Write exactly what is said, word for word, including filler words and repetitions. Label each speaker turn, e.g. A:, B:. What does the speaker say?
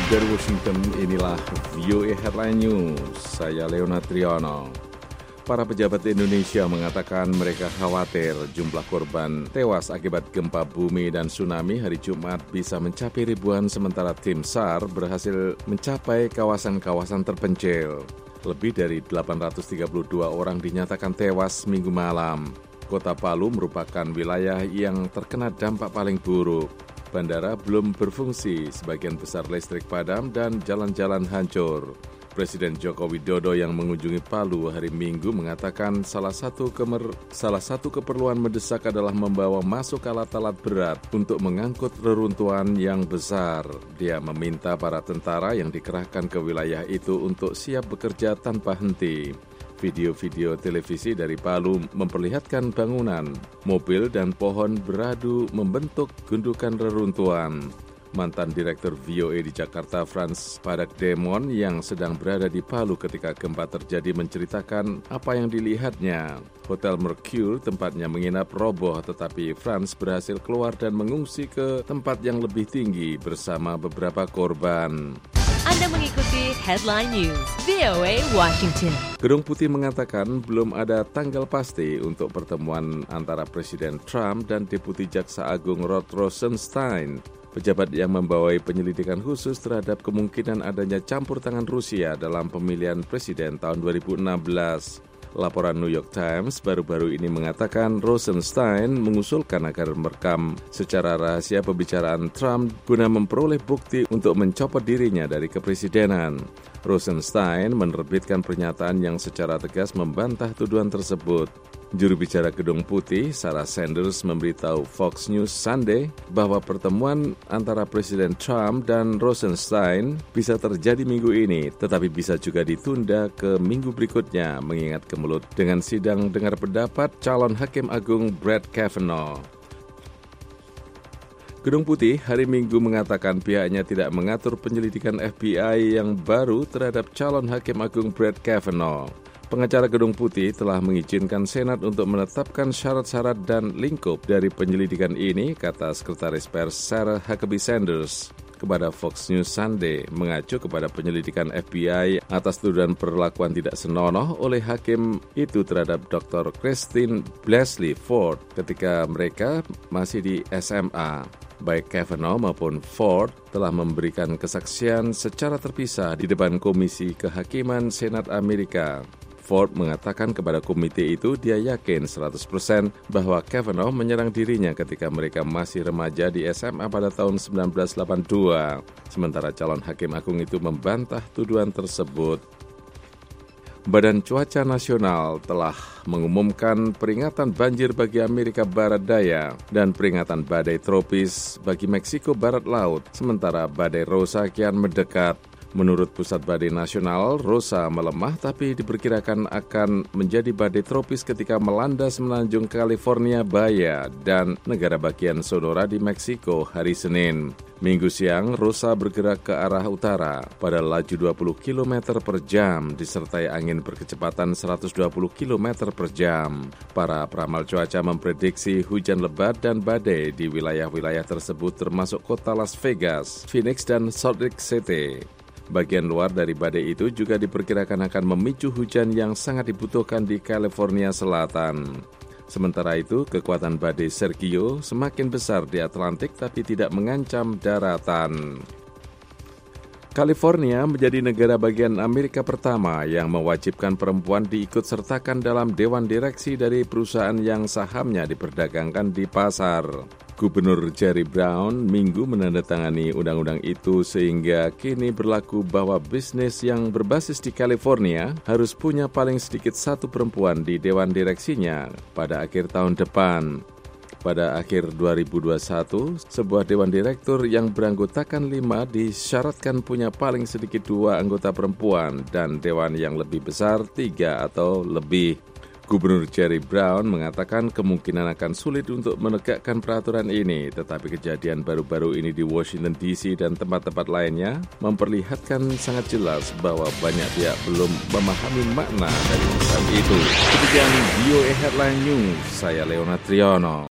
A: Dari Washington, inilah V O A Headline News. Saya Leonard Triono. Para pejabat Indonesia mengatakan mereka khawatir jumlah korban tewas akibat gempa bumi dan tsunami hari Jumat bisa mencapai ribuan, sementara tim SAR berhasil mencapai kawasan-kawasan terpencil. Lebih dari delapan ratus tiga puluh dua orang dinyatakan tewas minggu malam. Kota Palu merupakan wilayah yang terkena dampak paling buruk. Bandara belum berfungsi, sebagian besar listrik padam dan jalan-jalan hancur. Presiden Joko Widodo yang mengunjungi Palu hari Minggu mengatakan salah satu kemer, salah satu keperluan mendesak adalah membawa masuk alat-alat berat untuk mengangkut reruntuhan yang besar. Dia meminta para tentara yang dikerahkan ke wilayah itu untuk siap bekerja tanpa henti. Video-video televisi dari Palu memperlihatkan bangunan, mobil, dan pohon beradu membentuk gundukan reruntuhan. Mantan Direktur V O A di Jakarta, Frans Padakdemon, yang sedang berada di Palu ketika gempa terjadi menceritakan apa yang dilihatnya. Hotel Mercure, tempatnya menginap, roboh, tetapi Frans berhasil keluar dan mengungsi ke tempat yang lebih tinggi bersama beberapa korban.
B: Anda mengikuti Headline News V O A Washington.
A: Gedung Putih mengatakan belum ada tanggal pasti untuk pertemuan antara Presiden Trump dan Deputi Jaksa Agung Rod Rosenstein, pejabat yang membawai penyelidikan khusus terhadap kemungkinan adanya campur tangan Rusia dalam pemilihan presiden tahun dua ribu enam belas. Laporan New York Times baru-baru ini mengatakan Rosenstein mengusulkan agar merekam secara rahasia pembicaraan Trump guna memperoleh bukti untuk mencopot dirinya dari kepresidenan. Rosenstein menerbitkan pernyataan yang secara tegas membantah tuduhan tersebut. Juru bicara Gedung Putih, Sarah Sanders, memberitahu Fox News Sunday bahwa pertemuan antara Presiden Trump dan Rosenstein bisa terjadi minggu ini, tetapi bisa juga ditunda ke minggu berikutnya, mengingat kemelut dengan sidang dengar pendapat calon Hakim Agung Brett Kavanaugh. Gedung Putih hari Minggu mengatakan pihaknya tidak mengatur penyelidikan F B I yang baru terhadap calon Hakim Agung Brett Kavanaugh. Pengacara Gedung Putih telah mengizinkan Senat untuk menetapkan syarat-syarat dan lingkup dari penyelidikan ini, kata Sekretaris Pers Sarah Huckabee Sanders kepada Fox News Sunday, mengacu kepada penyelidikan F B I atas tuduhan perlakuan tidak senonoh oleh hakim itu terhadap Doktor Christine Blasey Ford ketika mereka masih di S M A. Baik Kavanaugh maupun Ford telah memberikan kesaksian secara terpisah di depan Komisi Kehakiman Senat Amerika. Ford mengatakan kepada komite itu dia yakin seratus persen bahwa Kavanaugh menyerang dirinya ketika mereka masih remaja di S M A pada tahun sembilan belas delapan puluh dua. Sementara calon hakim agung itu membantah tuduhan tersebut. Badan Cuaca Nasional telah mengumumkan peringatan banjir bagi Amerika Barat Daya dan peringatan badai tropis bagi Meksiko Barat Laut, sementara badai Rosa kian mendekat. Menurut Pusat Badai Nasional, Rosa melemah tapi diperkirakan akan menjadi badai tropis ketika melanda semenanjung California Baya dan negara bagian Sonora di Meksiko hari Senin. Minggu siang, Rosa bergerak ke arah utara pada laju dua puluh kilometer per jam disertai angin berkecepatan seratus dua puluh kilometer per jam. Para peramal cuaca memprediksi hujan lebat dan badai di wilayah-wilayah tersebut termasuk kota Las Vegas, Phoenix, dan Salt Lake City. Bagian luar dari badai itu juga diperkirakan akan memicu hujan yang sangat dibutuhkan di California Selatan. Sementara itu, kekuatan badai Sergio semakin besar di Atlantik tapi tidak mengancam daratan. California menjadi negara bagian Amerika pertama yang mewajibkan perempuan diikutsertakan dalam dewan direksi dari perusahaan yang sahamnya diperdagangkan di pasar. Gubernur Jerry Brown Minggu menandatangani undang-undang itu sehingga kini berlaku bahwa bisnis yang berbasis di California harus punya paling sedikit satu perempuan di dewan direksinya pada akhir tahun depan. Pada akhir dua ribu dua puluh satu, sebuah dewan direktur yang beranggotakan lima disyaratkan punya paling sedikit dua anggota perempuan dan dewan yang lebih besar tiga atau lebih. Gubernur Jerry Brown mengatakan kemungkinan akan sulit untuk menegakkan peraturan ini, tetapi kejadian baru-baru ini di Washington D C dan tempat-tempat lainnya memperlihatkan sangat jelas bahwa banyak pihak belum memahami makna dari pesan itu. Demikian V O A Headline News, saya Leonard Triono.